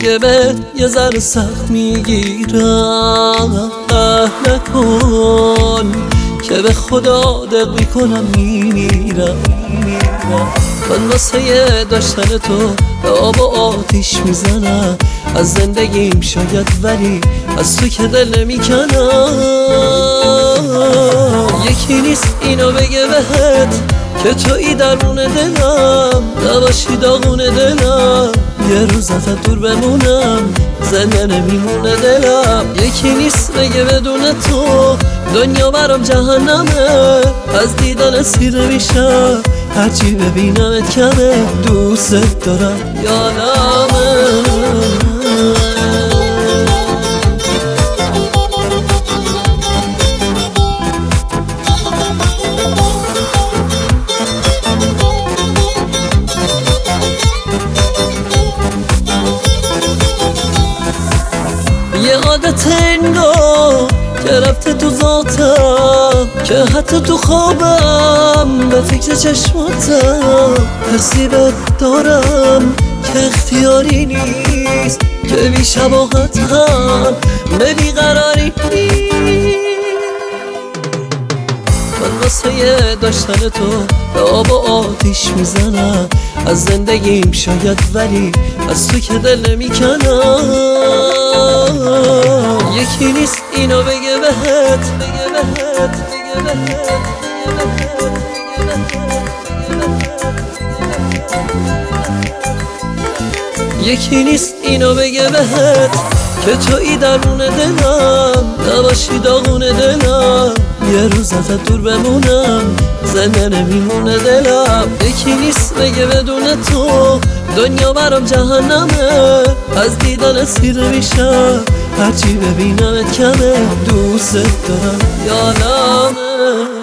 دیگه به یه ذره سخت میگیرم. نکن که به خدا دق میکنم میمیرم. من واسه داشتن تو به آب و آتیش میزنم. از زندگیم شاید ولی از تو که دل نمیکنم. یکی نیست اینو بگه بهت که تویی درون دلم، نباشی داغون دلم. یه روز ازت دور بمونم زنده نمیمونه دلم. یکی نیست بگه بدون تو دنیا برام جهنمه. از دیدن سیر میشم هرچی ببینمت کمه. دوست دارم یادمه. یه عادت انگار که رفته تو ذاتم، که حتی تو خوابم به فکر چشماتم. حسی بهت دارم که اختیاری نیست، که بی شباهت هم به بیقراری نیست. من واسه داشتن تو به آب و آتیش میزنم. از زندگیم شاید ولی از تو که دل نمیکنم. یکی نیست اینو بگه بهت یکی نیست اینو بگه بهت که تویی درون دلم، نباشی داغون دلم. یه روز ازت دور بمونم زنده نمیمونه دلم. یکی نیست بگه بدون تو دنیا برام جهنمه. از دیدن سیر میشم هرچی ببینمت کمه. دوست دارم یادمه.